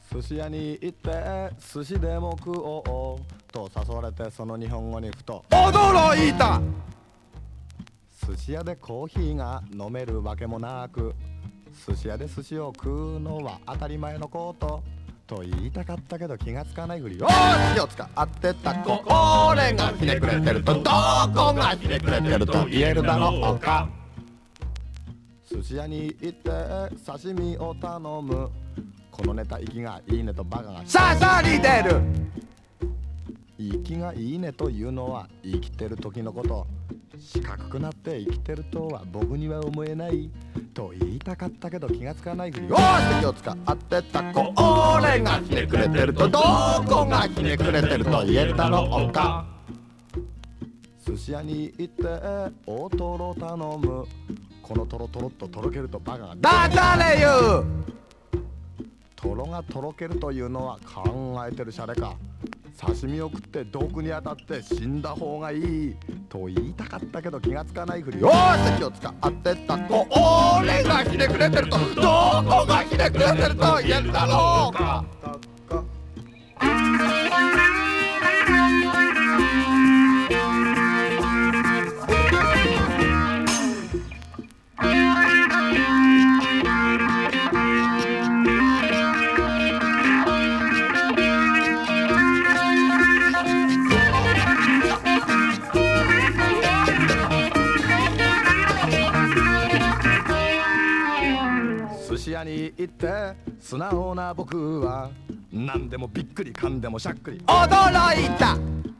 寿司屋に行って寿司でも食おうと誘われて、その日本語にふと驚いた。寿司屋でコーヒーが飲めるわけもなく、寿司屋で寿司を食うのは当たり前のことと言いたかったけど、気がつかないふりを気を使ってた。これがひねくれてると、どこがひねくれてると言えるだろうか。寿司屋に行って刺身を頼む、このネタ息がいいねとバカがしゃしゃり出る。息がいいねというのは生きてる時のこと、四角くなって生きてるとは僕には思えないと言いたかったけど、気がつかないふりをして気を使ってた。これがひねくれてると、どこがひねくれてると言えるだろうか。寿司屋に行って大トロ頼む、このトロトロっととろけるとバカが誰言う。トロがとろけるというのは考えてるシャレか。刺身を食って毒に当たって死んだ方がいいと言いたかったけど、気がつかないふりをして気を使ってた。これがひねくれてると、どこがひねくれてると言えるだろうか。寿司屋に行って素直な僕は何でもびっくりかんでもしゃっくり驚いた。